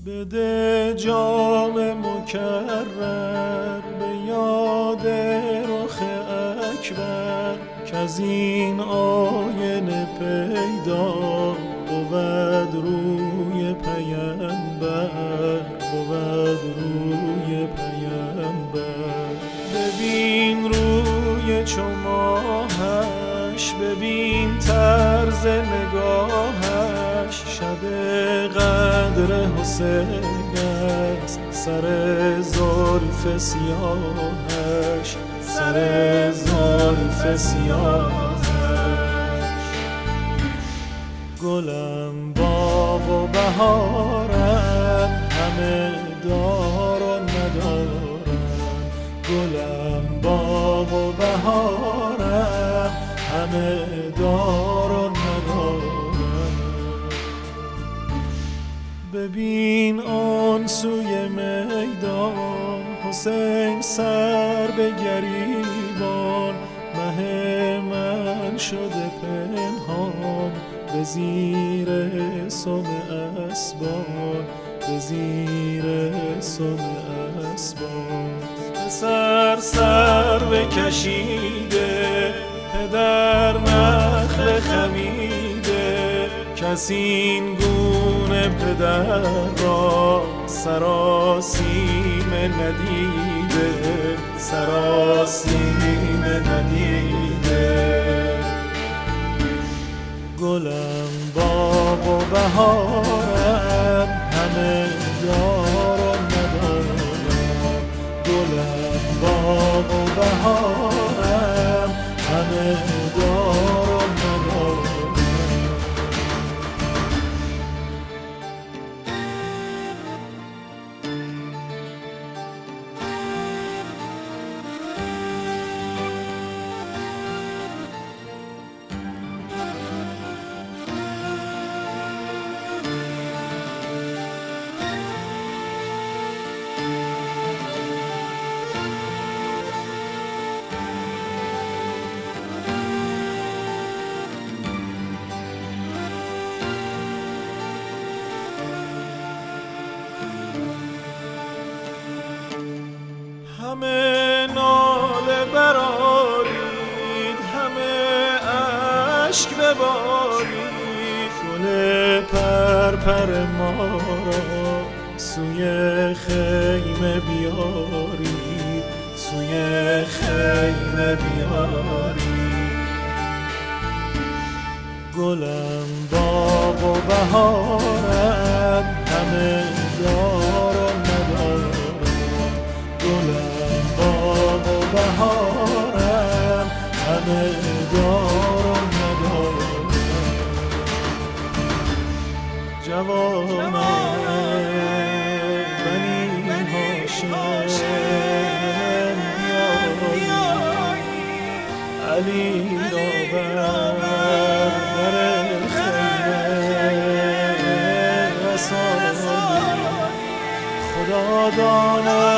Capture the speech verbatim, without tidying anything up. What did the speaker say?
بده جام مکرر به یاد رخ اکبر، که از این آینه پیدا بود روی پیامبر، بود روی پیامبر. ببین روی چو ماهش، ببین طرز نگاهش، شب قدر حسین است سر زلف سیاهش، سر زلف سیاهش. گلم باغ و بهارم، همه دار و ندارم. گلم باغ و بهارم، همه دار و ندارم. ببین آن سوی میدان، حسین سر به گریبان، مه من شده پنهان به زیر سم اسبان، به زیر سم اسبان. پسر سر بکشیده، پدر نخل خمیده، کس این گونه پدر را سراسیمه ندیده، سراسیمه ندیده. گلم باغ و بهارم، همه دار و ندارم. گلم باغ و بهارم، همه دار و ندارم. همه ناله برآرید، همه اشک ببارید، گل پرپر ما را سوی خیمه بیارید، سوی خیمه بیارید. گلم باغ و بهارم، همه دار و ندارم. گلم باغ و بهارم، همه دار و ندارم. جوانان بنی هاشم بیایید، علی را بر در خیمه رسانید. خدا داند